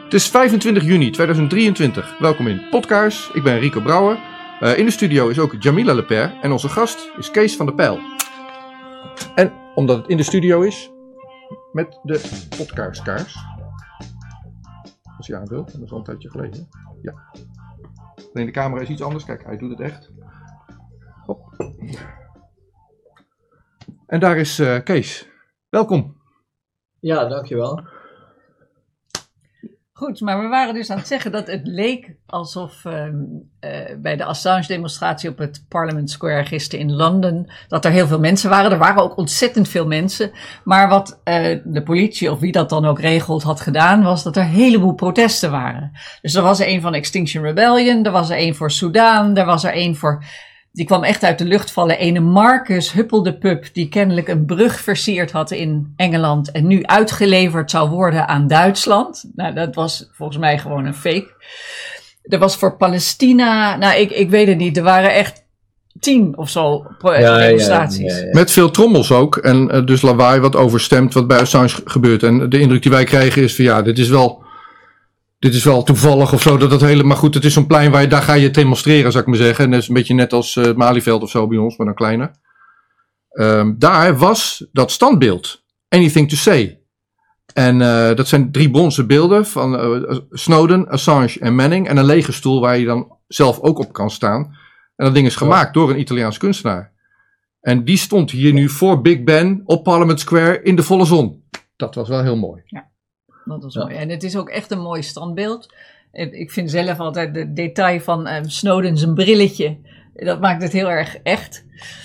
Het is 25 juni 2023. Welkom in Podcast. Ik ben Rico Brouwer. In de studio is ook Jamila Lepère en onze gast is Kees van der Pijl. En omdat het in de studio is, met de podcastkaars. Als je aan wilt, dat is al een tijdje geleden. Ja. Alleen de camera is iets anders. Kijk, hij doet het echt. Hop. En daar is Kees. Welkom. Ja, dankjewel. Goed, maar we waren dus aan het zeggen dat het leek alsof bij de Assange-demonstratie op het Parliament Square gisteren in Londen, dat er heel veel mensen waren. Er waren ook ontzettend veel mensen. Maar wat de politie, of wie dat dan ook regelt, had gedaan, was dat er een heleboel protesten waren. Dus er was er een van Extinction Rebellion, er was er een voor Sudan, er was er een voor... Die kwam echt uit de lucht vallen. Ene Marcus Huppeldepup, die kennelijk een brug versierd had in Engeland en nu uitgeleverd zou worden aan Duitsland. Nou, dat was volgens mij gewoon een fake. Er was voor Palestina, nou ik weet het niet, er waren echt 10 of zo demonstraties. Ja. Met veel trommels ook en dus lawaai wat overstemt wat bij Assange gebeurt. En de indruk die wij kregen is van ja, dit is wel toevallig of zo, maar goed, het is zo'n plein waar daar ga je demonstreren, zou ik maar zeggen. En dat is een beetje net als het Malieveld of zo bij ons, maar dan kleiner. Daar was dat standbeeld, Anything to Say. En dat zijn 3 bronzen beelden van Snowden, Assange en Manning. En een lege stoel waar je dan zelf ook op kan staan. En dat ding is gemaakt door een Italiaans kunstenaar. En die stond hier nu voor Big Ben op Parliament Square in de volle zon. Dat was wel heel mooi. Ja. Dat was mooi. En het is ook echt een mooi standbeeld. Ik vind zelf altijd de detail van Snowden zijn brilletje. Dat maakt het heel erg echt.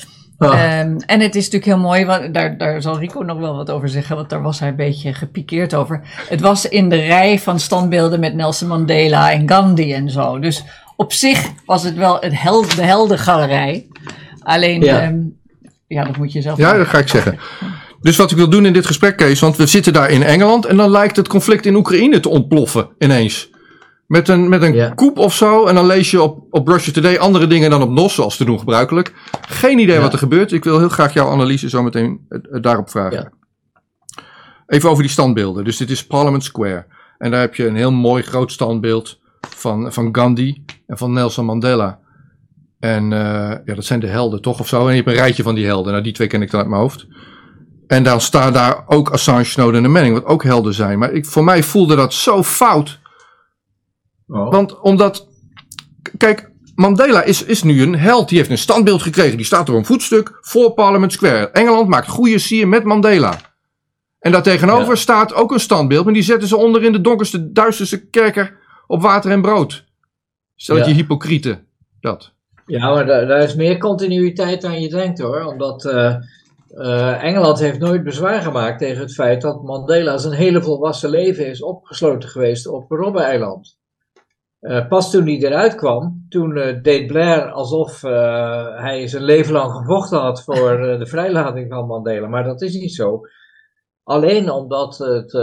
En het is natuurlijk heel mooi. Daar zal Rico nog wel wat over zeggen. Want daar was hij een beetje gepikeerd over. Het was in de rij van standbeelden met Nelson Mandela en Gandhi en zo. Dus op zich was het wel de heldengalerij. Alleen, dat moet je zelf... Ja, dat ga ik zeggen. Dus wat ik wil doen in dit gesprek, Kees, want we zitten daar in Engeland en dan lijkt het conflict in Oekraïne te ontploffen ineens. Met een coup of zo en dan lees je op Russia Today andere dingen dan op NOS, zoals te doen gebruikelijk. Geen idee wat er gebeurt. Ik wil heel graag jouw analyse zo meteen daarop vragen. Ja. Even over die standbeelden. Dus dit is Parliament Square. En daar heb je een heel mooi groot standbeeld van Gandhi en van Nelson Mandela. En dat zijn de helden toch of zo. En je hebt een rijtje van die helden. Nou, die 2 ken ik dan uit mijn hoofd. En dan staan daar ook Assange, Snowden en Manning, wat ook helden zijn. Maar voor mij voelde dat zo fout. Oh. Want omdat, kijk, Mandela is nu een held. Die heeft een standbeeld gekregen. Die staat op een voetstuk voor Parliament Square. Engeland maakt goede sier met Mandela. En daar tegenover staat ook een standbeeld. Maar die zetten ze onder in de donkerste, duisterste kerker op water en brood. Stel dat je hypocrieten. Dat. Ja, maar daar is meer continuïteit dan je denkt hoor. Omdat... Engeland heeft nooit bezwaar gemaakt tegen het feit dat Mandela zijn hele volwassen leven is opgesloten geweest op Robben-eiland. Pas toen hij eruit kwam, toen deed Blair alsof hij zijn leven lang gevochten had voor de vrijlating van Mandela. Maar dat is niet zo. Alleen omdat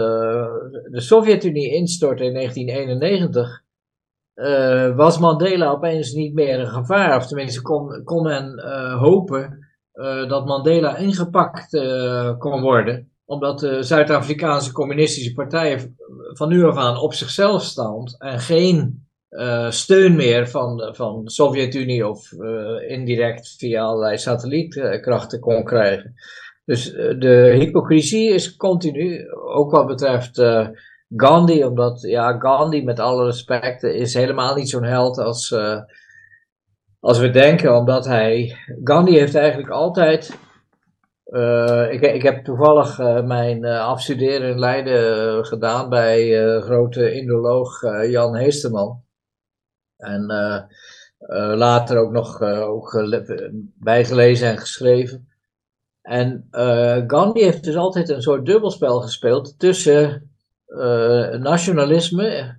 de Sovjet-Unie instortte in 1991, was Mandela opeens niet meer een gevaar. Of tenminste kon men hopen dat Mandela ingepakt kon worden, omdat de Zuid-Afrikaanse communistische partij van nu af aan op zichzelf stond en geen steun meer van de Sovjet-Unie of indirect via allerlei satellietkrachten kon krijgen. Dus de hypocrisie is continu, ook wat betreft Gandhi, omdat Gandhi met alle respect is helemaal niet zo'n held als we denken, omdat Gandhi heeft eigenlijk altijd... Ik heb toevallig mijn afstuderen in Leiden gedaan bij grote Indoloog Jan Heesterman. En later ook nog bijgelezen en geschreven. En Gandhi heeft dus altijd een soort dubbelspel gespeeld tussen nationalisme,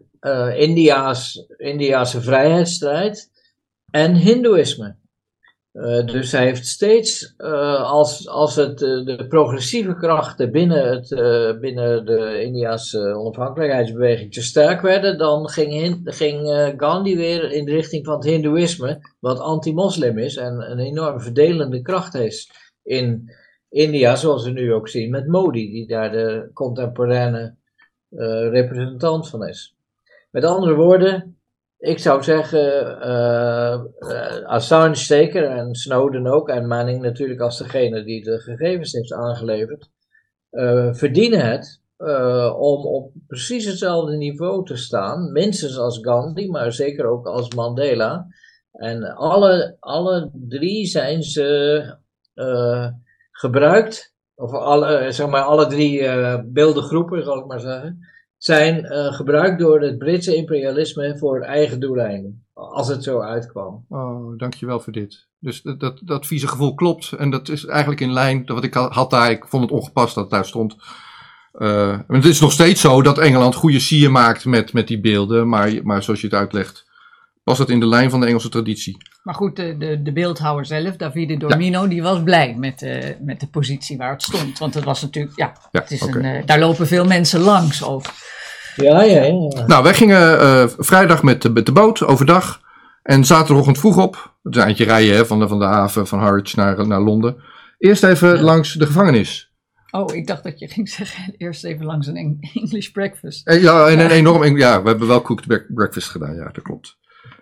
Indiase vrijheidsstrijd en Hindoeïsme. Dus hij heeft steeds, als de progressieve krachten binnen de Indiase onafhankelijkheidsbeweging te sterk werden, dan ging Gandhi weer in de richting van het Hindoeïsme, wat anti-moslim is en een enorm verdelende kracht is in India, zoals we nu ook zien met Modi, die daar de contemporaine representant van is. Met andere woorden, ik zou zeggen, Assange zeker en Snowden ook en Manning natuurlijk als degene die de gegevens heeft aangeleverd, verdienen het om op precies hetzelfde niveau te staan, minstens als Gandhi, maar zeker ook als Mandela. En alle drie zijn ze gebruikt, of alle drie beeldengroepen, zal ik maar zeggen, zijn gebruikt door het Britse imperialisme voor eigen doeleinden, als het zo uitkwam. Oh, dankjewel voor dit. Dus dat vieze gevoel klopt en dat is eigenlijk in lijn, wat ik had daar, ik vond het ongepast dat het daar stond. Het is nog steeds zo dat Engeland goede sier maakt met die beelden, maar zoals je het uitlegt, was dat in de lijn van de Engelse traditie. Maar goed, de beeldhouwer zelf, Davide Dormino, die was blij met de positie waar het stond. Want het was natuurlijk, het is daar lopen veel mensen langs ook. Ja. Nou, wij gingen vrijdag met de boot overdag en zaterdagochtend vroeg op. Het is een eindje rijden van de haven van Harwich naar Londen. Eerst even langs de gevangenis. Oh, ik dacht dat je ging zeggen, eerst even langs een English breakfast. Ja, we hebben wel cooked breakfast gedaan, ja, dat klopt.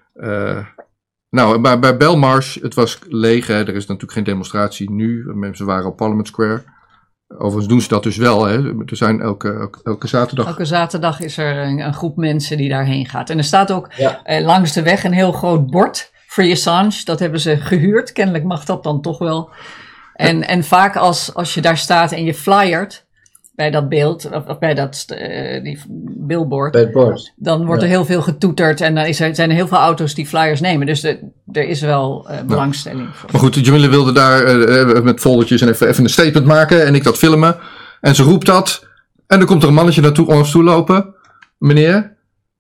Maar bij Belmarsh, het was leeg, hè. Er is natuurlijk geen demonstratie nu. Mensen waren op Parliament Square. Overigens doen ze dat dus wel, hè. Er zijn elke zaterdag. Elke zaterdag is er een groep mensen die daarheen gaat. En er staat ook langs de weg een heel groot bord, Free Assange. Dat hebben ze gehuurd. Kennelijk mag dat dan toch wel. En vaak als je daar staat en je flyert bij dat beeld, of bij die billboard, dan wordt er heel veel getoeterd en dan zijn er heel veel auto's die flyers nemen. Dus er is wel belangstelling voor. Maar goed, Jamila wilde daar met foldertjes en even een statement maken en ik dat filmen. En ze roept dat en dan komt er een mannetje naartoe ons toe lopen, meneer.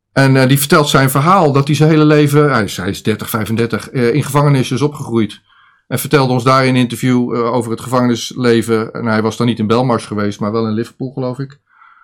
En die vertelt zijn verhaal dat hij zijn hele leven, hij is 30, 35, in gevangenis is opgegroeid. En vertelde ons daar in een interview over het gevangenisleven. En hij was dan niet in Belmarsh geweest, maar wel in Liverpool, geloof ik.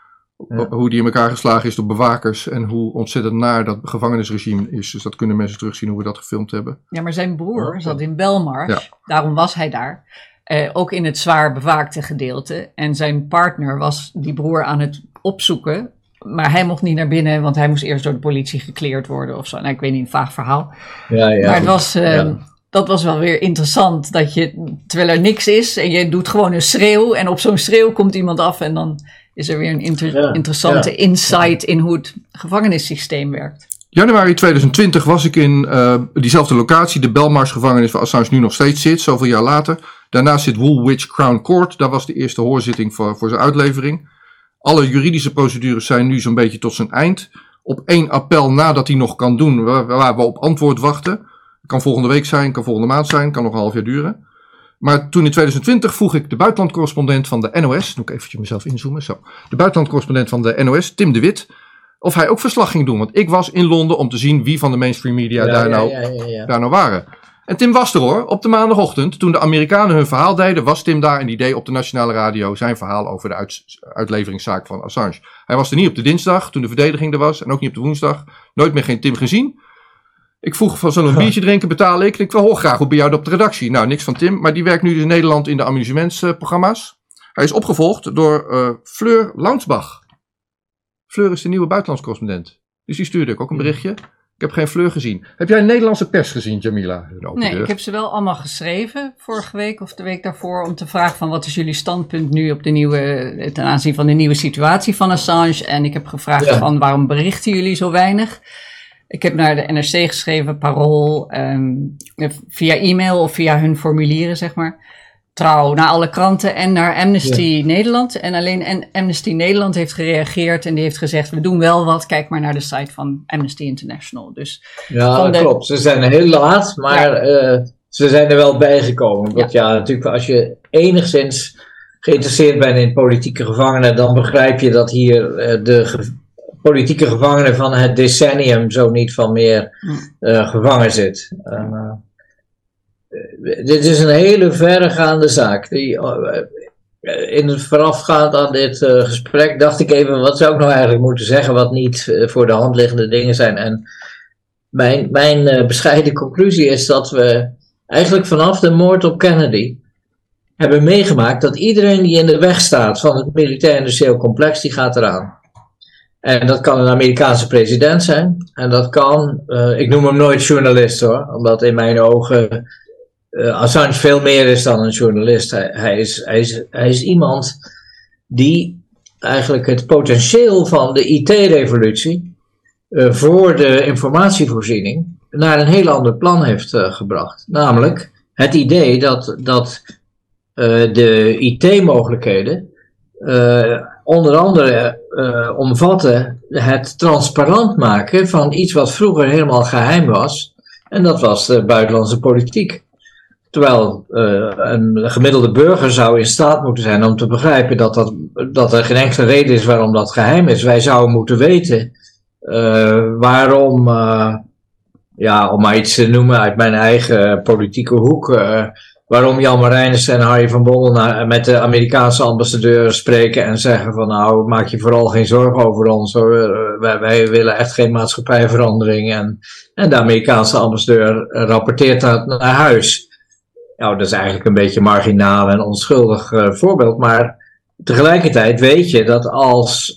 Ja. Hoe die in elkaar geslagen is door bewakers. En hoe ontzettend naar dat gevangenisregime is. Dus dat kunnen mensen terugzien hoe we dat gefilmd hebben. Ja, maar zijn broer zat in Belmarsh. Ja. Daarom was hij daar. Ook in het zwaar bewaakte gedeelte. En zijn partner was die broer aan het opzoeken. Maar hij mocht niet naar binnen, want hij moest eerst door de politie gekleerd worden of zo. Nou, ik weet niet, een vaag verhaal. Ja. Maar het was... Dat was wel weer interessant, dat terwijl er niks is en je doet gewoon een schreeuw en op zo'n schreeuw komt iemand af en dan is er weer een interessante insight in hoe het gevangenissysteem werkt. Januari 2020 was ik in diezelfde locatie, de Belmarsh gevangenis waar Assange nu nog steeds zit, zoveel jaar later. Daarnaast zit Woolwich Crown Court, daar was de eerste hoorzitting voor zijn uitlevering. Alle juridische procedures zijn nu zo'n beetje tot zijn eind. Op 1 appel nadat hij nog kan doen, waar we op antwoord wachten. Kan volgende week zijn, kan volgende maand zijn, kan nog een half jaar duren. Maar toen in 2020 vroeg ik de buitenlandcorrespondent van de NOS, doe ik eventjes mezelf inzoomen, zo. De buitenlandcorrespondent van de NOS, Tim de Wit, of hij ook verslag ging doen. Want ik was in Londen om te zien wie van de mainstream media daar nou waren. En Tim was er hoor, op de maandagochtend, toen de Amerikanen hun verhaal deden, was Tim daar en die deed op de nationale radio zijn verhaal over de uitleveringszaak van Assange. Hij was er niet op de dinsdag, toen de verdediging er was, en ook niet op de woensdag. Nooit meer geen Tim gezien. Ik vroeg van zullen we een biertje drinken, betalen ik. En ik wil graag hoe bij jou op de redactie. Nou, niks van Tim, maar die werkt nu dus in Nederland in de amusementsprogramma's. Hij is opgevolgd door Fleur Launsbach. Fleur is de nieuwe buitenlandscorrespondent. Dus die stuurde ik ook een berichtje. Ik heb geen Fleur gezien. Heb jij Nederlandse pers gezien, Jamila? Nee, ik heb ze wel allemaal geschreven vorige week of de week daarvoor om te vragen van wat is jullie standpunt nu op ten aanzien van de nieuwe situatie van Assange. En ik heb gevraagd van waarom berichten jullie zo weinig? Ik heb naar de NRC geschreven, Parool, via e-mail of via hun formulieren, zeg maar. Trouw, naar alle kranten en naar Amnesty Nederland. En alleen Amnesty Nederland heeft gereageerd en die heeft gezegd, we doen wel wat, kijk maar naar de site van Amnesty International. Dus klopt. Ze zijn heel laat, maar ze zijn er wel bijgekomen. Want natuurlijk als je enigszins geïnteresseerd bent in politieke gevangenen, dan begrijp je dat hier de politieke gevangene van het decennium zo niet van meer gevangen zit. Dit is een hele verregaande zaak. In het voorafgaand aan dit gesprek dacht ik even, wat zou ik nou eigenlijk moeten zeggen wat niet voor de hand liggende dingen zijn. En mijn bescheiden conclusie is dat we eigenlijk vanaf de moord op Kennedy hebben meegemaakt dat iedereen die in de weg staat van het militair-industrieel complex, die gaat eraan. En dat kan een Amerikaanse president zijn. En dat kan, ik noem hem nooit journalist hoor, omdat in mijn ogen Assange veel meer is dan een journalist. Hij is iemand die eigenlijk het potentieel van de IT-revolutie voor de informatievoorziening naar een heel ander plan heeft gebracht. Namelijk het idee dat de IT-mogelijkheden onder andere omvatten het transparant maken van iets wat vroeger helemaal geheim was. En dat was de buitenlandse politiek. Terwijl een gemiddelde burger zou in staat moeten zijn om te begrijpen dat er geen enkele reden is waarom dat geheim is. Wij zouden moeten weten waarom, om maar iets te noemen uit mijn eigen politieke hoek, waarom Jan Marijnissen en Harry van Bommel met de Amerikaanse ambassadeur spreken en zeggen van nou, maak je vooral geen zorgen over ons hoor. Wij willen echt geen maatschappijverandering. En de Amerikaanse ambassadeur rapporteert dat naar huis. Nou, dat is eigenlijk een beetje marginaal en onschuldig voorbeeld. Maar tegelijkertijd weet je dat als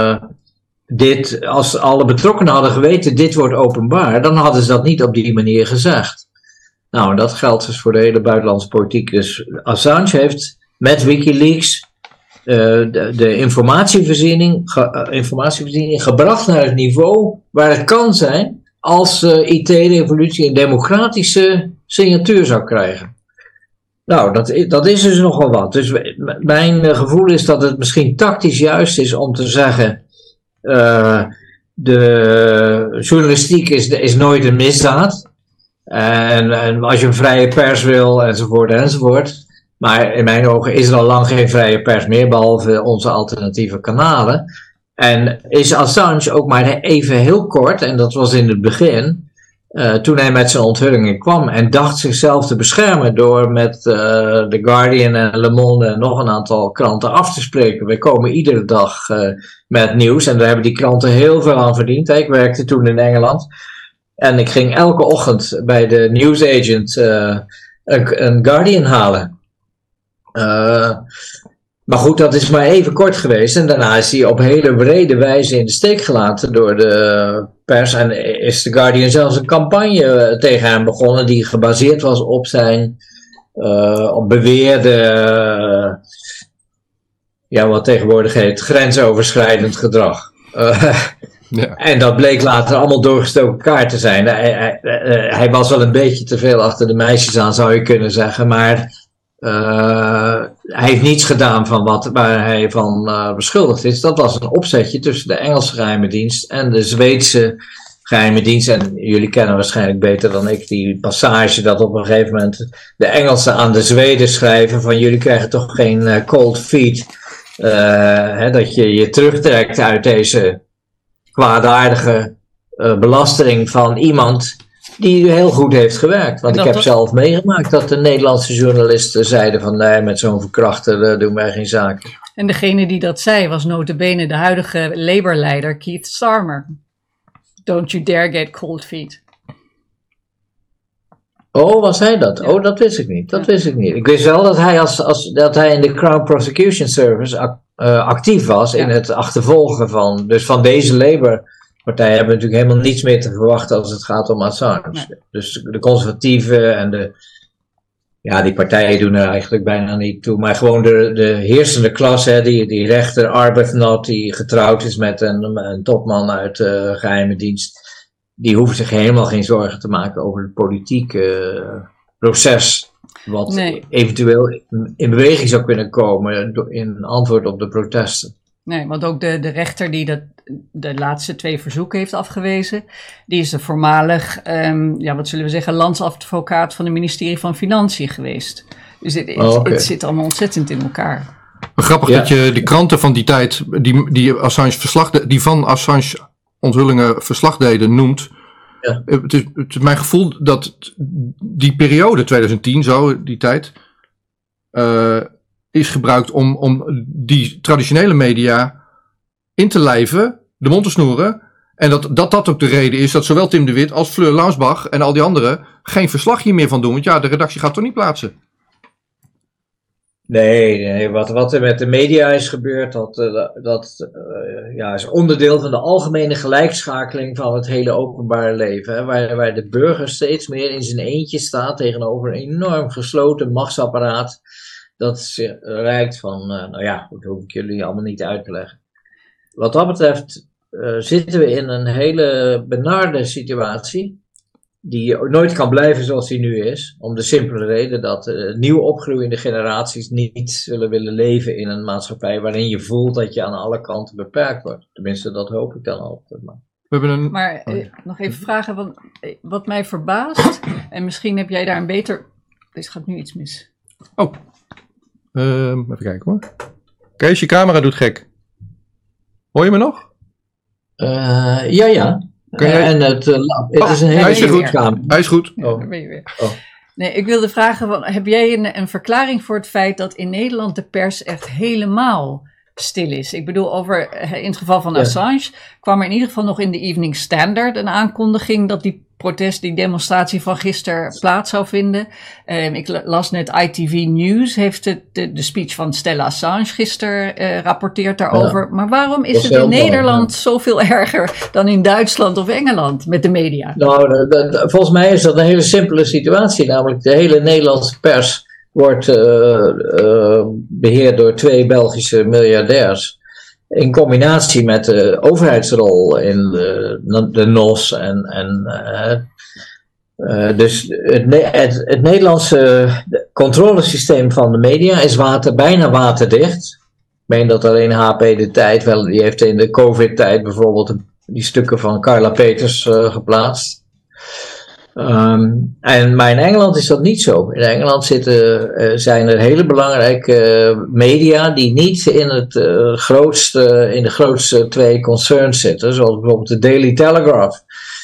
alle betrokkenen hadden geweten, dit wordt openbaar, dan hadden ze dat niet op die manier gezegd. Nou, dat geldt dus voor de hele buitenlandse politiek. Dus Assange heeft met WikiLeaks de informatievoorziening gebracht naar het niveau waar het kan zijn als IT-revolutie een democratische signatuur zou krijgen. Nou, dat is dus nogal wat. Dus mijn gevoel is dat het misschien tactisch juist is om te zeggen, de journalistiek is nooit een misdaad. En als je een vrije pers wil, enzovoort. Maar in mijn ogen is er al lang geen vrije pers meer, behalve onze alternatieve kanalen. En is Assange ook maar even heel kort, en dat was in het begin, toen hij met zijn onthullingen kwam en dacht zichzelf te beschermen door met The Guardian en Le Monde en nog een aantal kranten af te spreken. We komen iedere dag met nieuws en daar hebben die kranten heel veel aan verdiend. Ik werkte toen in Engeland. En ik ging elke ochtend bij de newsagent een Guardian halen. Maar goed, dat is maar even kort geweest. En daarna is hij op hele brede wijze in de steek gelaten door de pers. En is de Guardian zelfs een campagne tegen hem begonnen die gebaseerd was op zijn op beweerde, wat tegenwoordig heet, grensoverschrijdend gedrag. Ja. En dat bleek later allemaal doorgestoken kaart te zijn. Hij was wel een beetje te veel achter de meisjes aan, zou je kunnen zeggen. Maar hij heeft niets gedaan van waar hij van beschuldigd is. Dat was een opzetje tussen de Engelse geheime dienst en de Zweedse geheime dienst. En jullie kennen waarschijnlijk beter dan ik die passage dat op een gegeven moment de Engelsen aan de Zweden schrijven van jullie krijgen toch geen cold feet. Dat je je terugtrekt uit deze kwaadaardige belastering van iemand die heel goed heeft gewerkt. Want ik heb zelf meegemaakt dat de Nederlandse journalisten zeiden van nee, met zo'n verkrachter doen wij geen zaken. En degene die dat zei was nota bene de huidige Labour-leider Keith Starmer. Don't you dare get cold feet. Oh, was hij dat? Ja. Oh, dat wist ik niet. Ik wist wel dat hij, dat hij in de Crown Prosecution Service actief was in het achtervolgen van deze Labour-partij hebben natuurlijk helemaal niets meer te verwachten als het gaat om Assange. Nee. Dus de conservatieven en die partijen doen er eigenlijk bijna niet toe. Maar gewoon de heersende klasse, die rechter Arbuthnot, die getrouwd is met een topman uit de geheime dienst, die hoeft zich helemaal geen zorgen te maken over het politieke proces. Wat eventueel in beweging zou kunnen komen in antwoord op de protesten. Nee, want ook de rechter die de laatste 2 verzoeken heeft afgewezen, die is de voormalig, landsadvocaat van het ministerie van Financiën geweest. Dus het zit allemaal ontzettend in elkaar. Grappig dat je de kranten van die tijd, die van Assange onthullingen verslag deden, noemt. Ja. Het is mijn gevoel dat die periode 2010, die tijd, is gebruikt om die traditionele media in te lijven, de mond te snoeren. En dat ook de reden is dat zowel Tim de Wit als Fleur Lansbach en al die anderen geen verslag hier meer van doen. Want de redactie gaat toch niet plaatsen. Nee, wat er met de media is gebeurd, dat is onderdeel van de algemene gelijkschakeling van het hele openbare leven. Hè, waar de burger steeds meer in zijn eentje staat tegenover een enorm gesloten machtsapparaat. Dat reikt van, dat hoef ik jullie allemaal niet uit te leggen. Wat dat betreft zitten we in een hele benarde situatie. Die nooit kan blijven zoals die nu is. Om de simpele reden dat nieuw opgroeiende generaties niet zullen willen leven in een maatschappij waarin je voelt dat je aan alle kanten beperkt wordt. Tenminste, dat hoop ik dan altijd maar. Maar nog even vragen, wat mij verbaast, en misschien heb jij daar een beter... Deze gaat nu iets mis. Oh, even kijken hoor. Kees, je camera doet gek. Hoor je me nog? Ja. En het is een hele goede kamer. Hij is goed. Ben je weer. Nee, ik wilde vragen, heb jij een verklaring voor het feit dat in Nederland de pers echt helemaal stil is? Ik bedoel, in het geval van Assange kwam er in ieder geval nog in de Evening Standard een aankondiging dat die demonstratie van gisteren plaats zou vinden. Ik las net ITV News heeft de speech van Stella Assange gisteren rapporteert daarover. Ja. Maar waarom is het in Nederland zoveel erger dan in Duitsland of Engeland met de media? Nou, volgens mij is dat een hele simpele situatie. Namelijk de hele Nederlandse pers wordt beheerd door 2 Belgische miljardairs. In combinatie met de overheidsrol in de NOS dus het Nederlandse controlesysteem van de media is bijna waterdicht. Ik meen dat alleen HP de Tijd, die heeft in de COVID-tijd bijvoorbeeld die stukken van Carla Peters geplaatst. Maar in Engeland is dat niet zo. In Engeland zijn er hele belangrijke media die niet in de grootste 2 concerns zitten. Zoals bijvoorbeeld de Daily Telegraph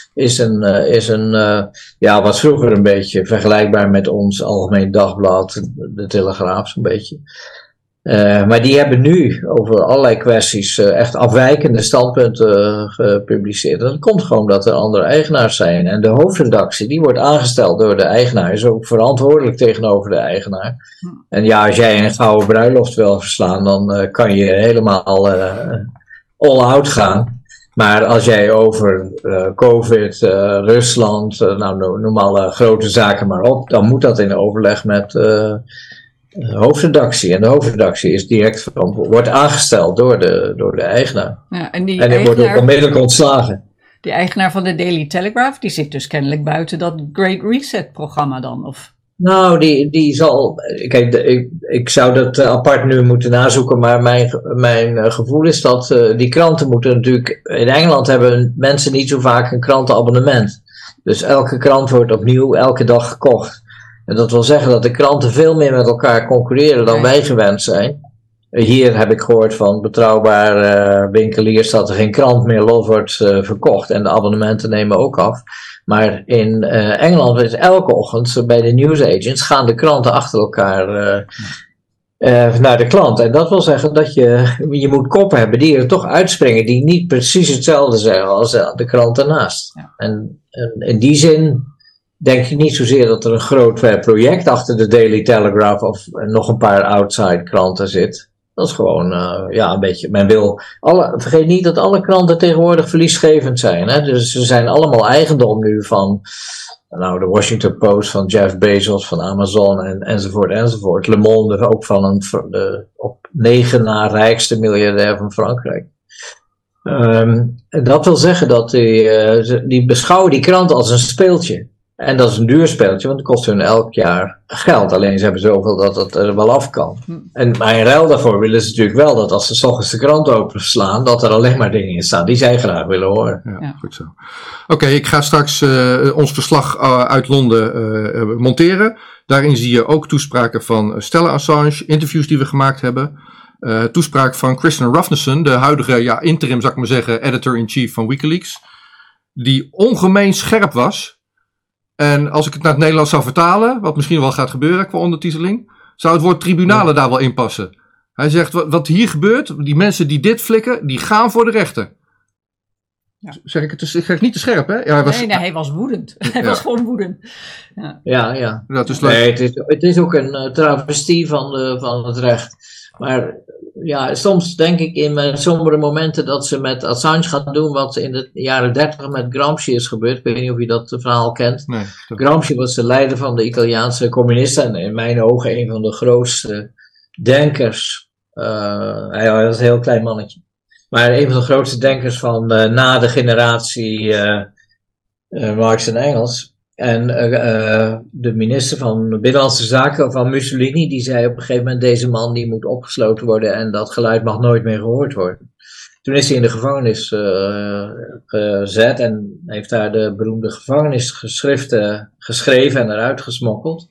was vroeger een beetje vergelijkbaar met ons Algemeen Dagblad, de Telegraaf zo'n beetje. Maar die hebben nu over allerlei kwesties echt afwijkende standpunten gepubliceerd. Dat komt gewoon omdat er andere eigenaars zijn. En de hoofdredactie, die wordt aangesteld door de eigenaar, is ook verantwoordelijk tegenover de eigenaar. En ja, als jij een gouden bruiloft wil verslaan, dan kan je helemaal all-out gaan. Maar als jij over COVID, Rusland, noem alle grote zaken maar op, dan moet dat in overleg met hoofdredactie. En de hoofdredactie is wordt aangesteld door de eigenaar. Ja, en die wordt ook onmiddellijk ontslagen. Die eigenaar van de Daily Telegraph, die zit dus kennelijk buiten dat Great Reset programma dan, of? Nou, die zal... Kijk, ik zou dat apart nu moeten nazoeken, maar mijn gevoel is dat die kranten moeten natuurlijk... In Engeland hebben mensen niet zo vaak een krantenabonnement. Dus elke krant wordt opnieuw elke dag gekocht. En dat wil zeggen dat de kranten veel meer met elkaar concurreren dan wij gewend zijn. Hier heb ik gehoord van betrouwbare winkeliers dat er geen krant meer los wordt verkocht. En de abonnementen nemen ook af. Maar in Engeland is elke ochtend bij de newsagents gaan de kranten achter elkaar naar de klant. En dat wil zeggen dat je moet koppen hebben die er toch uitspringen. Die niet precies hetzelfde zeggen als de krant ernaast. Ja. En in die zin denk ik niet zozeer dat er een groot project achter de Daily Telegraph of nog een paar outside kranten zit. Dat is gewoon, een beetje, vergeet niet dat alle kranten tegenwoordig verliesgevend zijn. Hè? Dus ze zijn allemaal eigendom nu van, de Washington Post, van Jeff Bezos, van Amazon enzovoort. Le Monde ook van op 9 na rijkste miljardair van Frankrijk. Dat wil zeggen dat die beschouwen die kranten als een speeltje. En dat is een duur spelletje, want het kost hun elk jaar geld. Alleen ze hebben zoveel dat het er wel af kan. Maar in ruil daarvoor willen ze natuurlijk wel dat als ze 's ochtends de krant openslaan, dat er alleen maar dingen in staan die zij graag willen horen. Ja. Goed zo. Oké, ik ga straks ons verslag uit Londen monteren. Daarin zie je ook toespraken van Stella Assange, interviews die we gemaakt hebben. Toespraak van Christian Ruffneson, de huidige interim, zou ik maar zeggen, editor-in-chief van WikiLeaks. Die ongemeen scherp was. En als ik het naar het Nederlands zou vertalen, wat misschien wel gaat gebeuren qua ondertiteling, zou het woord tribunalen daar wel in passen. Hij zegt, wat hier gebeurt, die mensen die dit flikken, die gaan voor de rechter. Ja. Zeg ik het niet te scherp, hè? Ja, hij was woedend. Hij was gewoon woedend. Ja. Dat is leuk. Het is ook een travestie van het recht. Maar ja, soms denk ik in mijn sombere momenten dat ze met Assange gaan doen wat in de jaren 30 met Gramsci is gebeurd. Ik weet niet of je dat verhaal kent. Nee, Gramsci was de leider van de Italiaanse communisten en in mijn ogen een van de grootste denkers. Hij was een heel klein mannetje. Maar een van de grootste denkers van na de generatie Marx en Engels. En de minister van Binnenlandse Zaken van Mussolini, die zei op een gegeven moment, deze man die moet opgesloten worden en dat geluid mag nooit meer gehoord worden. Toen is hij in de gevangenis gezet en heeft daar de beroemde gevangenisgeschriften geschreven en eruit gesmokkeld.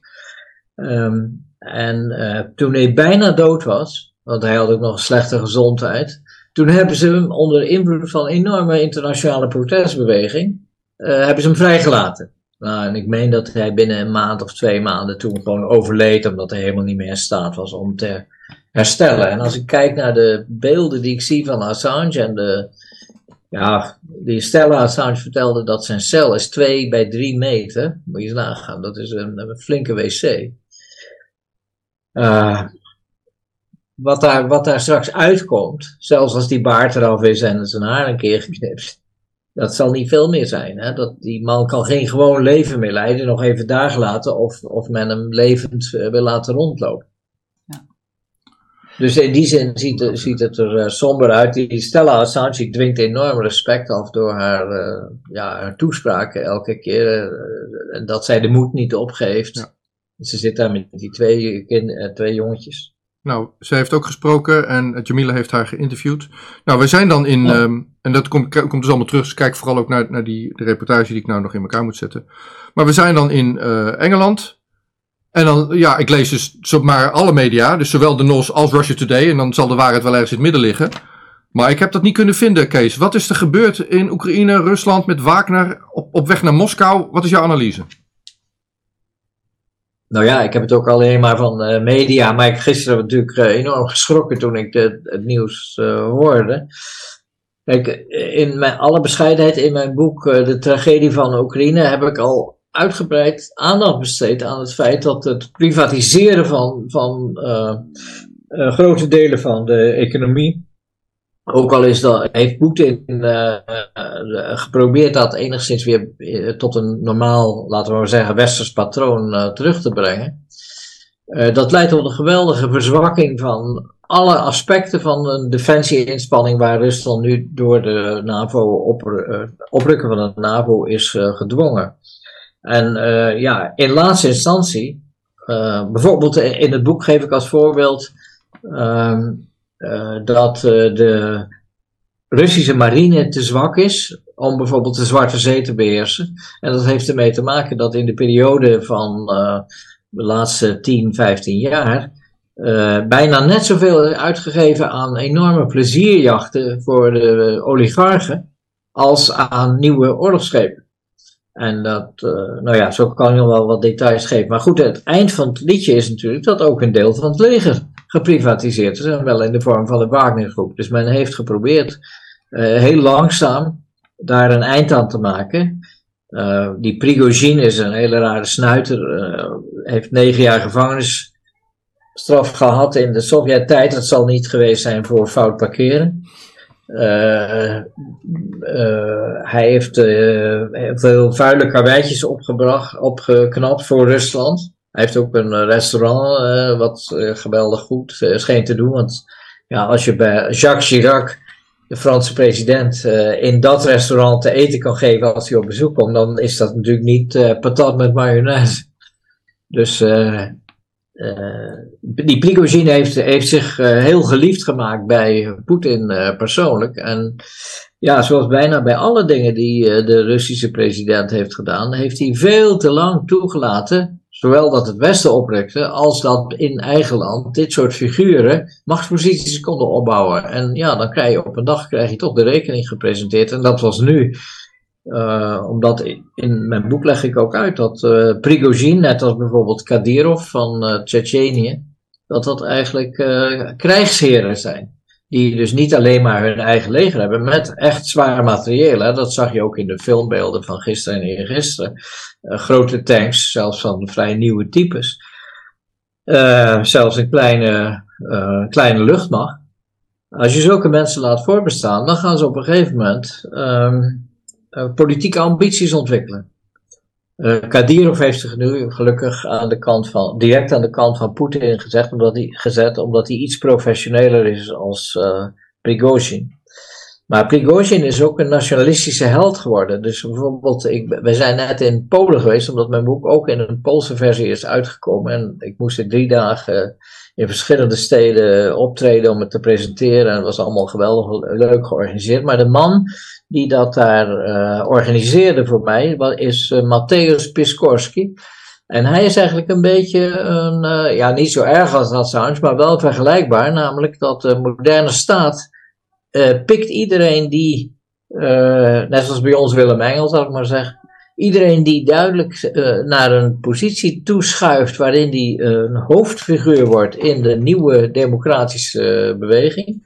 Toen hij bijna dood was, want hij had ook nog een slechte gezondheid, toen hebben ze hem onder invloed van een enorme internationale protestbeweging, hebben ze hem vrijgelaten. Nou, en ik meen dat hij binnen een maand of 2 maanden toen gewoon overleed, omdat hij helemaal niet meer in staat was om te herstellen. En als ik kijk naar de beelden die ik zie van Assange en die Stella Assange vertelde dat zijn cel is 2 bij 3 meter. Moet je eens nagaan, dat is een flinke wc. Wat daar straks uitkomt, zelfs als die baard eraf is en zijn haar een keer geknipt, dat zal niet veel meer zijn. Hè? Die man kan geen gewoon leven meer leiden, nog even daar gelaten of men hem levend wil laten rondlopen. Ja. Dus in die zin ziet het er somber uit. Die Stella Assange dwingt enorm respect af door haar toespraken elke keer. Dat zij de moed niet opgeeft. Ja. Ze zit daar met die 2 jongetjes. Nou, zij heeft ook gesproken en Jamila heeft haar geïnterviewd. Nou, we zijn dan in, en dat komt dus allemaal terug, dus kijk vooral ook naar de reportage die ik nou nog in elkaar moet zetten. Maar we zijn dan in Engeland. En dan, ja, ik lees dus maar alle media, dus zowel de NOS als Russia Today. En dan zal de waarheid wel ergens in het midden liggen. Maar ik heb dat niet kunnen vinden, Kees. Wat is er gebeurd in Oekraïne, Rusland, met Wagner, op weg naar Moskou? Wat is jouw analyse? Nou ja, ik heb het ook alleen maar van media, maar ik gisteren natuurlijk enorm geschrokken toen ik het nieuws hoorde. Kijk, in alle bescheidenheid in mijn boek De Tragedie van Oekraïne heb ik al uitgebreid aandacht besteed aan het feit dat het privatiseren van grote delen van de economie, ook al heeft Poetin geprobeerd dat enigszins weer tot een normaal, laten we maar zeggen, westers patroon terug te brengen. Dat leidt tot een geweldige verzwakking van alle aspecten van een defensie-inspanning waar Rusland nu door de NAVO oprukken van de NAVO is gedwongen. En in laatste instantie, bijvoorbeeld in het boek geef ik als voorbeeld dat de Russische marine te zwak is om bijvoorbeeld de Zwarte Zee te beheersen. En dat heeft ermee te maken dat in de periode van de laatste 10, 15 jaar bijna net zoveel is uitgegeven aan enorme plezierjachten voor de oligarchen als aan nieuwe oorlogsschepen. En dat, zo kan je nog wel wat details geven. Maar goed, het eind van het liedje is natuurlijk dat ook een deel van het leger geprivatiseerd is. En wel in de vorm van de Wagner-groep. Dus men heeft geprobeerd heel langzaam daar een eind aan te maken. Die Prigozhin is een hele rare snuiter. Heeft 9 jaar gevangenisstraf gehad in de Sovjet-tijd. Dat zal niet geweest zijn voor fout parkeren. Hij heeft veel vuile karweitjes opgeknapt voor Rusland. Hij heeft ook een restaurant wat geweldig goed scheen te doen. Want ja, als je bij Jacques Chirac, de Franse president, in dat restaurant te eten kan geven als hij op bezoek komt, dan is dat natuurlijk niet patat met mayonaise. Dus die Prigozhin heeft zich heel geliefd gemaakt bij Poetin persoonlijk. En ja, zoals bijna bij alle dingen die de Russische president heeft gedaan, heeft hij veel te lang toegelaten, zowel dat het Westen oprukte, als dat in eigen land dit soort figuren machtsposities konden opbouwen. En ja, dan krijg je op een dag toch de rekening gepresenteerd. En dat was nu. Omdat in mijn boek leg ik ook uit dat Prigozhin, net als bijvoorbeeld Kadyrov van Tsjetsjenië, dat eigenlijk krijgsheren zijn. die dus niet alleen maar hun eigen leger hebben, met echt zwaar materieel. Hè. Dat zag je ook in de filmbeelden van gisteren en eergisteren. Grote tanks, zelfs van vrij nieuwe types. Zelfs een kleine luchtmacht. Als je zulke mensen laat voorbestaan, dan gaan ze op een gegeven moment politieke ambities ontwikkelen. Kadyrov heeft zich nu gelukkig direct aan de kant van Poetin gezet, omdat hij iets professioneler is als Prigozhin. Maar Prigozhin is ook een nationalistische held geworden. Dus bijvoorbeeld, we zijn net in Polen geweest, omdat mijn boek ook in een Poolse versie is uitgekomen. En ik moest er 3 dagen in verschillende steden optreden om het te presenteren. En het was allemaal geweldig leuk georganiseerd. Maar de man die dat daar organiseerde voor mij, is Mateusz Piskorski. En hij is eigenlijk een beetje niet zo erg als Assange, maar wel vergelijkbaar. Namelijk dat de moderne staat pikt iedereen die, net zoals bij ons Willem Engel, zal ik maar zeggen, iedereen die duidelijk naar een positie toeschuift waarin die een hoofdfiguur wordt in de nieuwe democratische beweging,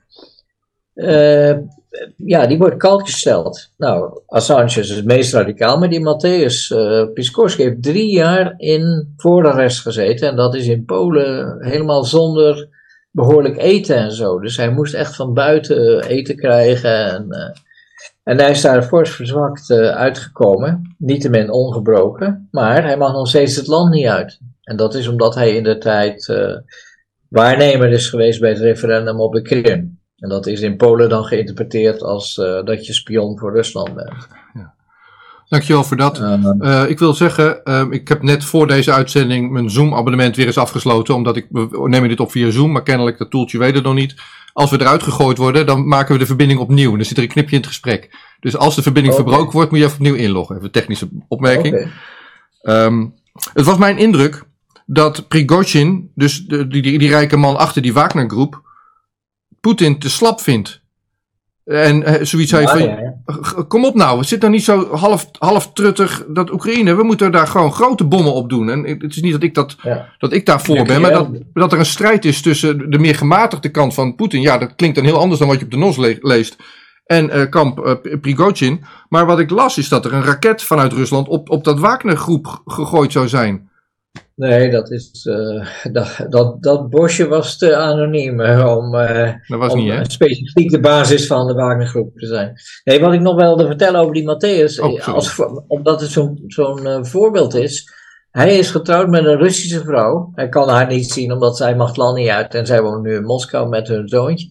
die wordt kalt gesteld. Nou, Assange is het meest radicaal, maar die Mateusz Piskorski heeft 3 jaar in voorarrest gezeten en dat is in Polen helemaal zonder behoorlijk eten en zo. Dus hij moest echt van buiten eten krijgen. En hij is daar fors verzwakt uitgekomen. Niettemin ongebroken. Maar hij mag nog steeds het land niet uit. En dat is omdat hij in de tijd waarnemer is geweest bij het referendum op de Krim. En dat is in Polen dan geïnterpreteerd als dat je spion voor Rusland bent. Ja. Dankjewel voor dat. Ik wil zeggen, ik heb net voor deze uitzending mijn Zoom-abonnement weer eens afgesloten. Omdat we nemen dit op via Zoom, maar kennelijk dat toeltje weet het nog niet. Als we eruit gegooid worden, dan maken we de verbinding opnieuw. Dan zit er een knipje in het gesprek. Dus als de verbinding verbroken wordt, moet je even opnieuw inloggen. Even een technische opmerking. Het was mijn indruk dat Prigozhin, dus die rijke man achter die Wagner-groep, Poetin te slap vindt. En zoiets zei van, kom op nou, het zit nou niet zo half truttig dat Oekraïne, we moeten daar gewoon grote bommen op doen. En het is niet dat ik daarvoor ben, maar dat er een strijd is tussen de meer gematigde kant van Poetin. Ja, dat klinkt dan heel anders dan wat je op de NOS leest. En kamp Prigozhin. Maar wat ik las is dat er een raket vanuit Rusland op dat Wagner-groep gegooid zou zijn. Nee, dat is dat bosje was te anoniem om specifiek de basis van de Wagner-groep te zijn. Nee, wat ik nog wilde vertellen over die Mateusz, omdat het zo'n voorbeeld is. Hij is getrouwd met een Russische vrouw. Hij kan haar niet zien, omdat zij mag het land niet uit en zij woont nu in Moskou met hun zoontje.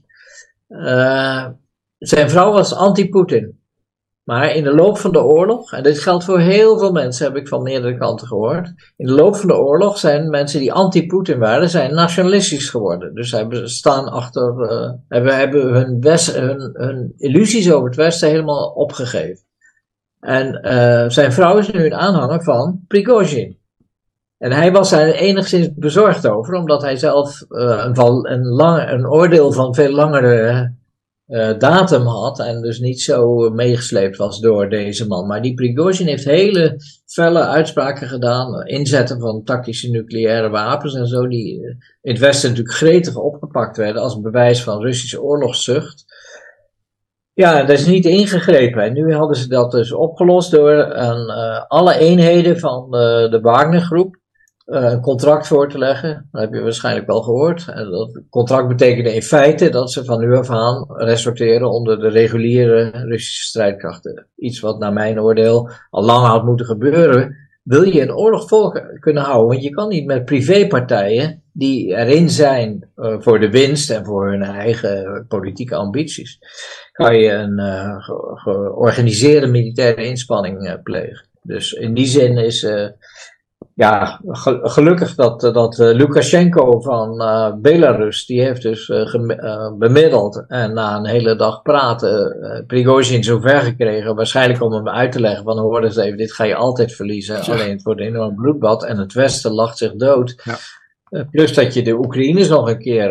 Zijn vrouw was anti-Poetin. Maar in de loop van de oorlog, en dit geldt voor heel veel mensen, heb ik van meerdere kanten gehoord. In de loop van de oorlog zijn mensen die anti-Poetin waren, zijn nationalistisch geworden. Dus hebben staan achter, hebben hun illusies over het Westen helemaal opgegeven. En zijn vrouw is nu een aanhanger van Prigozhin. En hij was daar enigszins bezorgd over, omdat hij zelf een oordeel van veel langere datum had en dus niet zo meegesleept was door deze man. Maar die Prigozhin heeft hele felle uitspraken gedaan, inzetten van tactische nucleaire wapens en zo, die in het Westen natuurlijk gretig opgepakt werden als bewijs van Russische oorlogszucht. Ja, dat is niet ingegrepen. En nu hadden ze dat dus opgelost door aan alle eenheden van de Wagner-groep een contract voor te leggen. Dat heb je waarschijnlijk wel gehoord. En dat contract betekende in feite dat ze van nu af aan ressorteren onder de reguliere Russische strijdkrachten. Iets wat naar mijn oordeel al lang had moeten gebeuren. Wil je een oorlog vol kunnen houden? Want je kan niet met privépartijen die erin zijn voor de winst en voor hun eigen politieke ambities, kan je een georganiseerde militaire inspanning plegen. Dus in die zin is gelukkig dat Lukashenko van Belarus, die heeft dus bemiddeld en na een hele dag praten Prigozhin zover gekregen, waarschijnlijk om hem uit te leggen van hoor eens even, dit ga je altijd verliezen, alleen het wordt een enorm bloedbad en het Westen lacht zich dood. Ja. Plus dat je de Oekraïners nog een keer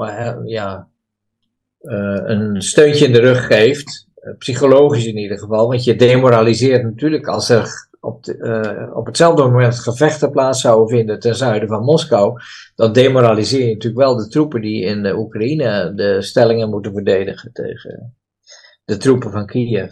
een steuntje in de rug geeft, psychologisch in ieder geval, want je demoraliseert natuurlijk als op hetzelfde moment gevechten plaats zouden vinden ten zuiden van Moskou, dan demoraliseer je natuurlijk wel de troepen die in de Oekraïne de stellingen moeten verdedigen tegen de troepen van Kiev.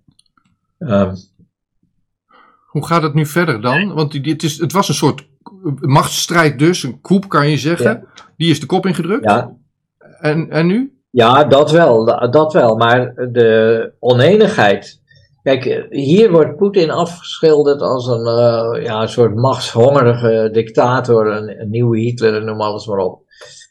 Hoe gaat het nu verder dan? Want het was een soort machtsstrijd dus, een coup kan je zeggen. Ja. Die is de kop ingedrukt. Ja. En nu? Ja, dat wel. Maar de onenigheid. Kijk, hier wordt Poetin afgeschilderd als een soort machtshongerige dictator, een nieuwe Hitler, noem alles maar op.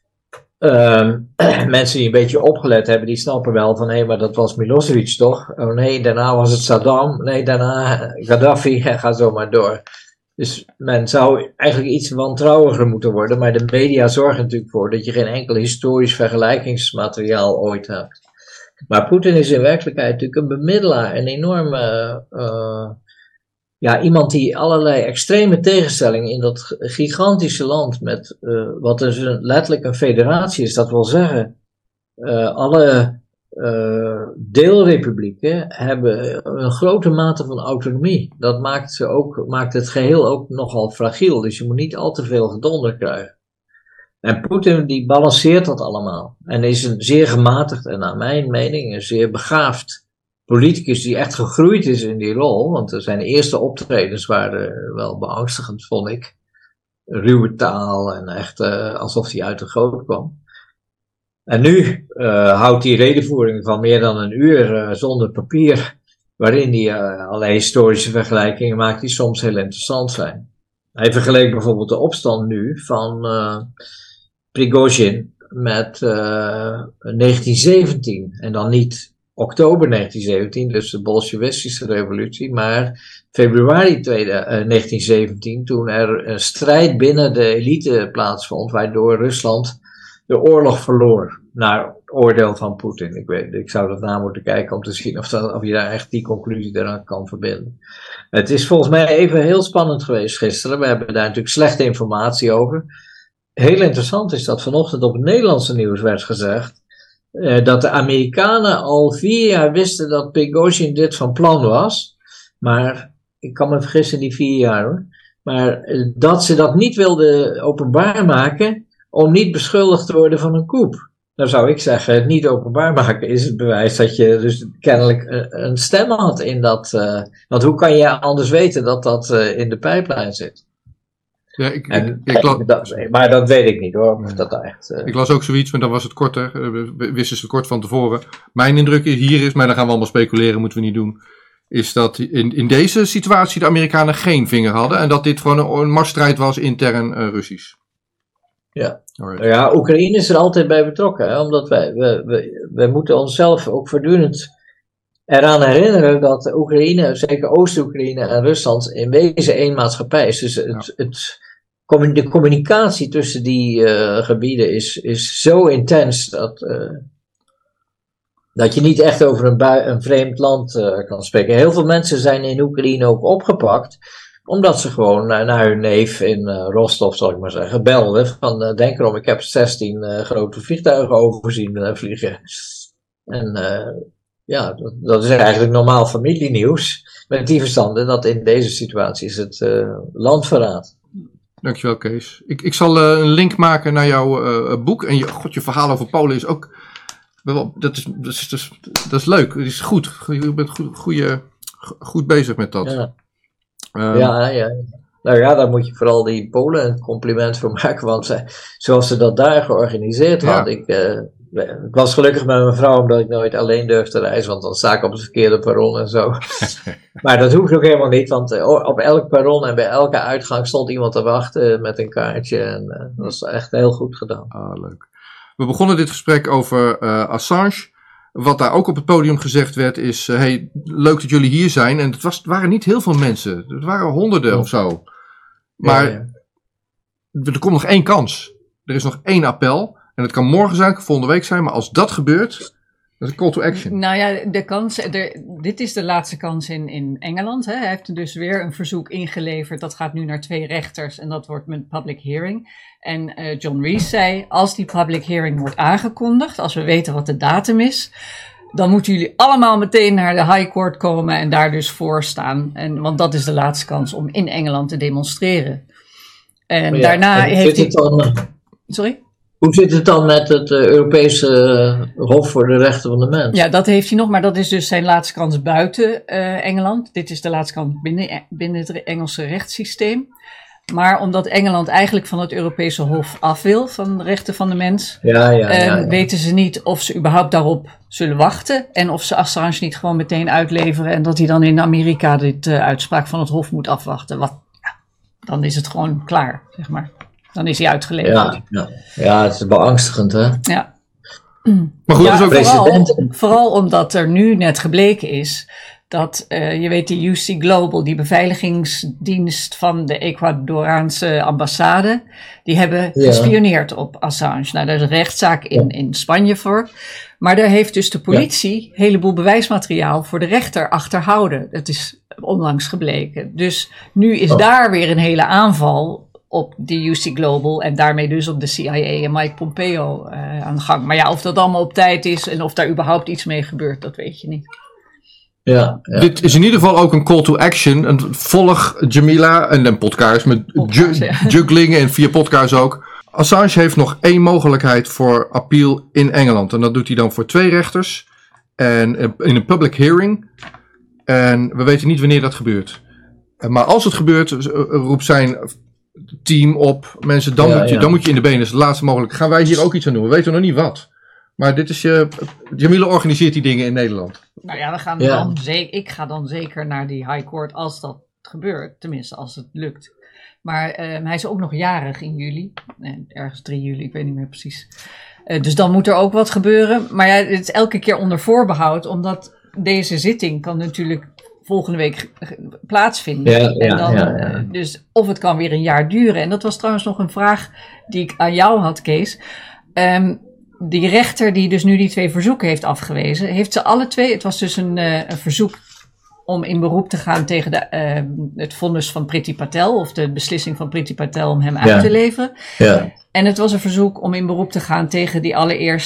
Mensen die een beetje opgelet hebben, die snappen wel van, hé, maar dat was Milosevic toch? Oh nee, daarna was het Saddam. Nee, daarna Gaddafi, ga zo maar door. Dus men zou eigenlijk iets wantrouwiger moeten worden, maar de media zorgen natuurlijk voor dat je geen enkel historisch vergelijkingsmateriaal ooit hebt. Maar Poetin is in werkelijkheid natuurlijk een bemiddelaar, een enorme, iemand die allerlei extreme tegenstellingen in dat gigantische land met, wat dus letterlijk een federatie is, dat wil zeggen, alle deelrepublieken hebben een grote mate van autonomie. Dat maakt het geheel ook nogal fragiel, dus je moet niet al te veel gedonder krijgen. En Poetin die balanceert dat allemaal. En is een zeer gematigd en naar mijn mening een zeer begaafd politicus die echt gegroeid is in die rol. Want zijn eerste optredens waren wel beangstigend, vond ik. Ruwe taal en echt alsof hij uit de goot kwam. En nu houdt hij redenvoering van meer dan een uur zonder papier. Waarin hij allerlei historische vergelijkingen maakt die soms heel interessant zijn. Hij vergeleek bijvoorbeeld de opstand nu van Prigozhin met 1917. En dan niet oktober 1917, dus de Bolsjewistische revolutie, maar februari 1917, toen er een strijd binnen de elite plaatsvond, waardoor Rusland de oorlog verloor, naar oordeel van Poetin. Ik zou dat na moeten kijken om te zien of je daar echt die conclusie eraan kan verbinden. Het is volgens mij even heel spannend geweest gisteren. We hebben daar natuurlijk slechte informatie over. Heel interessant is dat vanochtend op het Nederlandse nieuws werd gezegd dat de Amerikanen al 4 jaar wisten dat Prigozhin dit van plan was. Maar, ik kan me vergissen, die 4 jaar hoor. Maar dat ze dat niet wilden openbaar maken om niet beschuldigd te worden van een coup. Dan zou ik zeggen, het niet openbaar maken is het bewijs dat je dus kennelijk een stem had in dat. Want hoe kan je anders weten dat dat in de pijplijn zit? Ja, maar dat weet ik niet hoor. Of dat echt, Ik las ook zoiets, maar dan was het korter. We wisten ze kort van tevoren. Mijn indruk hier is, maar dan gaan we allemaal speculeren, moeten we niet doen. Is dat in deze situatie de Amerikanen geen vinger hadden. En dat dit gewoon een machtsstrijd was intern Russisch. Ja. Ja, Oekraïne is er altijd bij betrokken. Hè? Omdat wij moeten onszelf ook voortdurend eraan herinneren dat Oekraïne, zeker Oost-Oekraïne en Rusland, in wezen één maatschappij is. Dus de communicatie tussen die gebieden is zo intens dat je niet echt over een vreemd land kan spreken. Heel veel mensen zijn in Oekraïne ook opgepakt, omdat ze gewoon naar hun neef in Rostov, zal ik maar zeggen, belden. Van denk erom, ik heb 16 grote vliegtuigen overzien vliegen. En dat is eigenlijk normaal familienieuws. Met die verstande dat in deze situatie is het landverraad. Dankjewel, Kees. Ik zal een link maken naar jouw boek. En je verhaal over Polen is ook. Dat is leuk. Het is goed. Je bent goed bezig met dat. Ja. Ja. Nou ja, daar moet je vooral die Polen een compliment voor maken. Want zoals ze dat daar georganiseerd hadden. Ik was gelukkig met mijn vrouw omdat ik nooit alleen durfde reizen. Want dan sta ik op het verkeerde perron en zo. Maar dat hoeft ook helemaal niet. Want op elk perron en bij elke uitgang stond iemand te wachten met een kaartje. En dat was echt heel goed gedaan. Leuk. We begonnen dit gesprek over Assange. Wat daar ook op het podium gezegd werd is, hey, leuk dat jullie hier zijn. En het waren niet heel veel mensen. Het waren honderden of zo. Maar er komt nog 1 kans. Er is nog 1 appel. En het kan morgen zijn, volgende week zijn. Maar als dat gebeurt, dat is een call to action. Nou ja, dit is de laatste kans in Engeland. Hè. Hij heeft dus weer een verzoek ingeleverd. Dat gaat nu naar 2 rechters. En dat wordt met public hearing. En John Rees zei, als die public hearing wordt aangekondigd, als we weten wat de datum is, dan moeten jullie allemaal meteen naar de High Court komen en daar dus voor staan. Want dat is de laatste kans om in Engeland te demonstreren. En daarna heeft hij... Sorry? Hoe zit het dan met het Europese Hof voor de Rechten van de Mens? Ja, dat heeft hij nog, maar dat is dus zijn laatste kans buiten Engeland. Dit is de laatste kans binnen het Engelse rechtssysteem. Maar omdat Engeland eigenlijk van het Europese Hof af wil, van de rechten van de mens, weten ze niet of ze überhaupt daarop zullen wachten. En of ze Assange niet gewoon meteen uitleveren en dat hij dan in Amerika dit uitspraak van het Hof moet afwachten. Dan is het gewoon klaar, zeg maar. Dan is hij uitgeleverd. Ja, het is beangstigend, hè? Ja. Maar goed, vooral omdat er nu net gebleken is dat, je weet, die UC Global, die beveiligingsdienst van de Ecuadoraanse ambassade, die hebben gespioneerd op Assange. Nou, daar is een rechtszaak in Spanje voor. Maar daar heeft dus de politie een heleboel bewijsmateriaal voor de rechter achterhouden. Dat is onlangs gebleken. Dus nu is daar weer een hele aanval op de UC Global en daarmee dus op de CIA en Mike Pompeo aan de gang. Maar ja, of dat allemaal op tijd is en of daar überhaupt iets mee gebeurt, dat weet je niet. Ja. Dit is in ieder geval ook een call to action. Volg Jamila en een podcast met juggling en 4 podcasts ook. Assange heeft nog 1 mogelijkheid voor appeal in Engeland. En dat doet hij dan voor 2 rechters. En in een public hearing. En we weten niet wanneer dat gebeurt. Maar als het gebeurt, roept zijn team op. Mensen, dan moet je in de benen. Dat is de laatste mogelijkheid. Gaan wij hier ook iets aan doen? We weten nog niet wat. Maar dit is Jamila organiseert die dingen in Nederland. Nou ja, ik ga dan zeker naar die High Court als dat gebeurt. Tenminste, als het lukt. Maar hij is ook nog jarig in juli. Ergens 3 juli, ik weet niet meer precies. Dus dan moet er ook wat gebeuren. Maar ja, het is elke keer onder voorbehoud. Omdat deze zitting kan natuurlijk volgende week plaatsvinden. Dus of het kan weer een jaar duren. En dat was trouwens nog een vraag die ik aan jou had, Kees. Die rechter die dus nu die 2 verzoeken heeft afgewezen, heeft ze alle 2, het was dus een verzoek om in beroep te gaan tegen het vonnis van Priti Patel, of de beslissing van Priti Patel om hem uit te leveren. Ja. En het was een verzoek om in beroep te gaan tegen die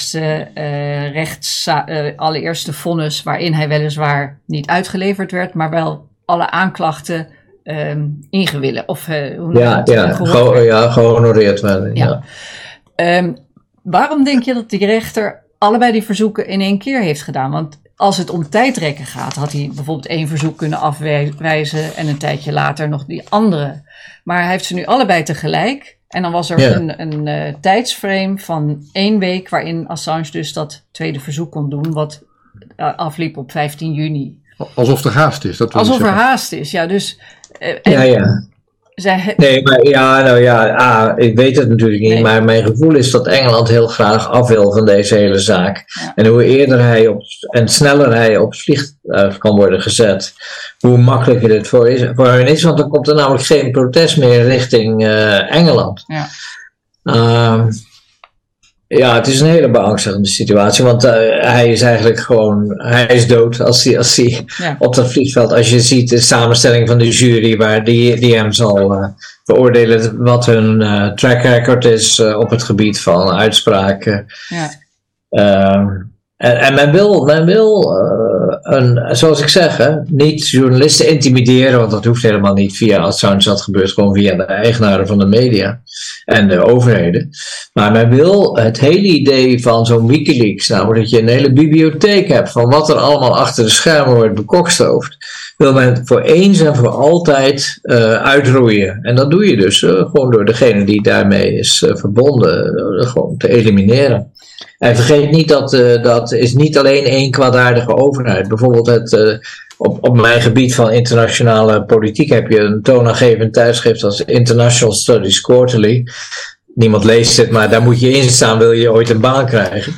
allereerste vonnis waarin hij weliswaar niet uitgeleverd werd, maar wel alle aanklachten ingewilligd. Of gehonoreerd werden. Ja. Waarom denk je dat die rechter allebei die verzoeken in 1 keer heeft gedaan? Want als het om tijdrekken gaat, had hij bijvoorbeeld 1 verzoek kunnen afwijzen en een tijdje later nog die andere. Maar hij heeft ze nu allebei tegelijk. En dan was er een tijdsframe van 1 week waarin Assange dus dat tweede verzoek kon doen, wat afliep op 15 juni. Alsof er haast is. Alsof er haast is, ja. Dus, Nee, maar ik weet het natuurlijk niet, maar mijn gevoel is dat Engeland heel graag af wil van deze hele zaak. Ja. En hoe eerder en sneller hij op het vliegtuig kan worden gezet, hoe makkelijker het voor hen is, want dan komt er namelijk geen protest meer richting Engeland. Ja. Het is een hele beangstigende situatie, want hij is eigenlijk hij is dood als hij op dat vliegveld, als je ziet de samenstelling van de jury waar die hem zal beoordelen wat hun track record is op het gebied van uitspraken. Ja. En men wil zoals ik zeg, niet journalisten intimideren, want dat hoeft helemaal niet via Assange, dat gebeurt gewoon via de eigenaren van de media en de overheden. Maar men wil het hele idee van zo'n Wikileaks, namelijk dat je een hele bibliotheek hebt van wat er allemaal achter de schermen wordt bekokstoofd, wil men voor eens en voor altijd uitroeien. En dat doe je dus gewoon door degene die daarmee is verbonden, gewoon te elimineren. En vergeet niet dat is niet alleen 1 kwaadaardige overheid. Bijvoorbeeld op mijn gebied van internationale politiek heb je een toonaangevend tijdschrift als International Studies Quarterly. Niemand leest het, maar daar moet je in staan, wil je ooit een baan krijgen.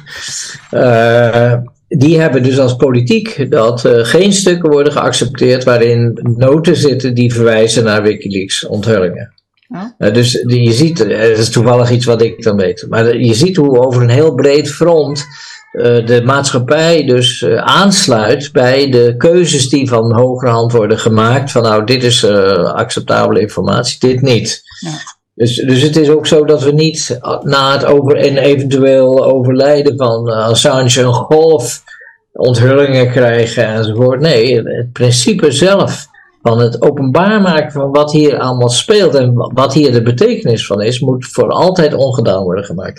Die hebben dus als politiek dat geen stukken worden geaccepteerd waarin noten zitten die verwijzen naar Wikileaks onthullingen. Ja. Dus je ziet, dat is toevallig iets wat ik dan weet, maar je ziet hoe over een heel breed front de maatschappij dus aansluit bij de keuzes die van hogerhand worden gemaakt, van nou dit is acceptabele informatie, dit niet. Ja. Dus het is ook zo dat we niet na het eventueel overlijden van Assange een golf onthullingen krijgen enzovoort. Nee, het principe zelf van het openbaar maken van wat hier allemaal speelt en wat hier de betekenis van is, moet voor altijd ongedaan worden gemaakt.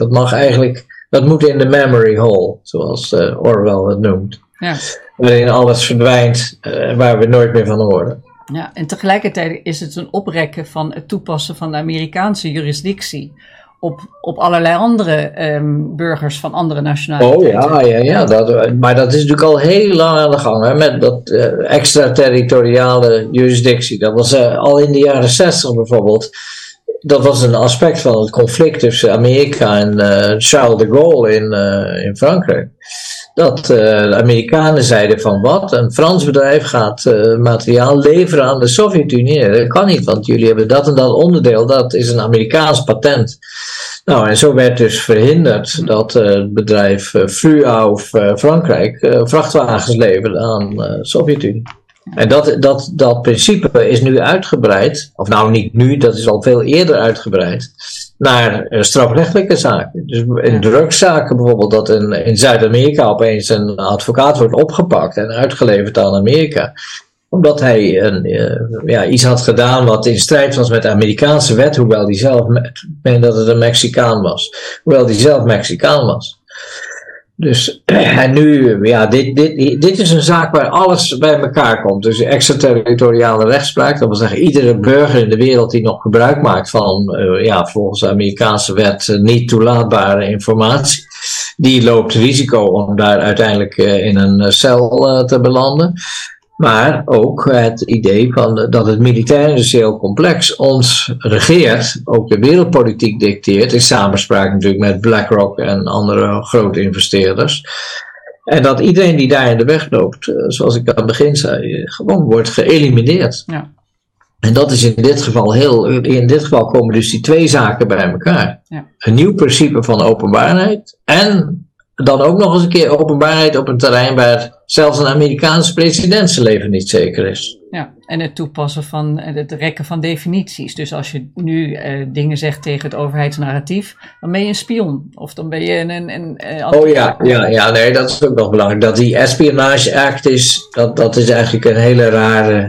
Dat moet in de memory hole, zoals Orwell het noemt. Ja. Waarin alles verdwijnt, waar we nooit meer van horen. Ja, en tegelijkertijd is het een oprekken van het toepassen van de Amerikaanse jurisdictie op allerlei andere burgers van andere nationaliteiten. Maar dat is natuurlijk al heel lang aan de gang, hè, met dat extraterritoriale jurisdictie. Dat was al in de jaren 60 bijvoorbeeld. Dat was een aspect van het conflict tussen Amerika en Charles de Gaulle in Frankrijk. Dat de Amerikanen zeiden van wat, een Frans bedrijf gaat materiaal leveren aan de Sovjet-Unie. Dat kan niet, want jullie hebben dat en dat onderdeel, dat is een Amerikaans patent. Nou, en zo werd dus verhinderd dat het bedrijf FUA of Frankrijk vrachtwagens leverde aan de Sovjet-Unie. En dat principe is nu uitgebreid, of nou niet nu, dat is al veel eerder uitgebreid, naar strafrechtelijke zaken. Dus in drugszaken bijvoorbeeld, dat in Zuid-Amerika opeens een advocaat wordt opgepakt en uitgeleverd aan Amerika. Omdat hij iets had gedaan wat in strijd was met de Amerikaanse wet, hoewel hij zelf, ik meen dat het een Mexicaan was, hoewel hij zelf Mexicaan was. Dus, en nu, dit is een zaak waar alles bij elkaar komt. Dus extraterritoriale rechtspraak, dat wil zeggen iedere burger in de wereld die nog gebruik maakt van, volgens de Amerikaanse wet niet toelaatbare informatie, die loopt risico om daar uiteindelijk in een cel te belanden. Maar ook het idee van dat het militair-industrieel complex ons regeert, ook de wereldpolitiek dicteert, in samenspraak natuurlijk met BlackRock en andere grote investeerders. En dat iedereen die daar in de weg loopt, zoals ik aan het begin zei, gewoon wordt geëlimineerd. Ja. En dat is in dit geval komen dus die twee zaken bij elkaar. Ja. Een nieuw principe van openbaarheid en dan ook nog eens een keer openbaarheid op een terrein waar zelfs een Amerikaanse president zijn leven niet zeker is. Ja, en het toepassen van het rekken van definities. Dus als je nu dingen zegt tegen het overheidsnarratief, dan ben je een spion. Of dan ben je een nee, dat is ook nog belangrijk. Dat die Espionage Act is, dat is eigenlijk een hele rare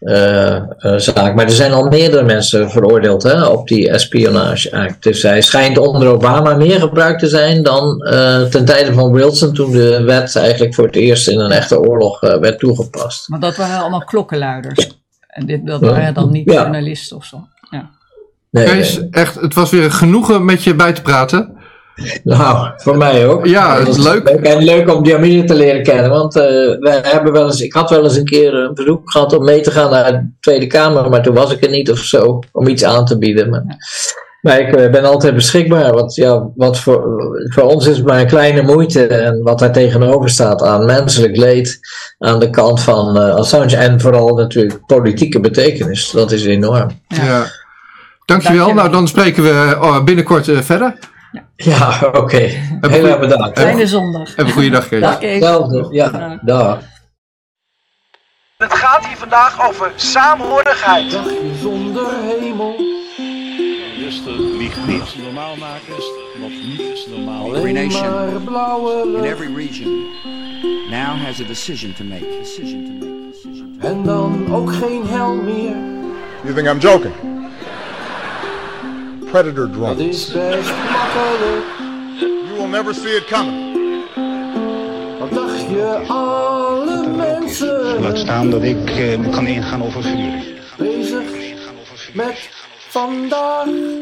zaak. Maar er zijn al meerdere mensen veroordeeld op die Espionage Act. Dus hij schijnt onder Obama meer gebruikt te zijn dan ten tijde van Wilson, toen de wet eigenlijk voor het eerst in een echte oorlog werd toegepast. Maar dat waren allemaal klokkenluiders. En dat waren dan niet journalisten of zo. Ja. Kees, echt, het was weer een genoegen met je bij te praten. Nou, voor mij ook. Ja, het is leuk. En leuk om Djamila te leren kennen, want ik had wel eens een keer een bezoek gehad om mee te gaan naar de Tweede Kamer, maar toen was ik er niet of zo, om iets aan te bieden. Maar ik ben altijd beschikbaar, wat voor ons is maar een kleine moeite en wat daar tegenover staat aan menselijk leed aan de kant van Assange en vooral natuurlijk politieke betekenis, dat is enorm. Ja. Dankjewel. Nou, dan spreken we binnenkort verder. Ja, oké. Heel erg bedankt. Fijne zondag. Heb een goede dag, Kees. Dag, Kees. Ja, dag. Het gaat hier vandaag over saamhorigheid. Dagje zonder hemel. Rustig, lieg niet. Normaal maken, wat niet is normaal. Every nation, in every region, now has a decision to make. En dan ook geen hel meer. You think I'm joking? Predator drones. Dat is best makkelijk. You will never see it coming. Wat dacht je, alle mensen? Laat staan dat ik kan ingaan over vuur. Bezig met vandaag.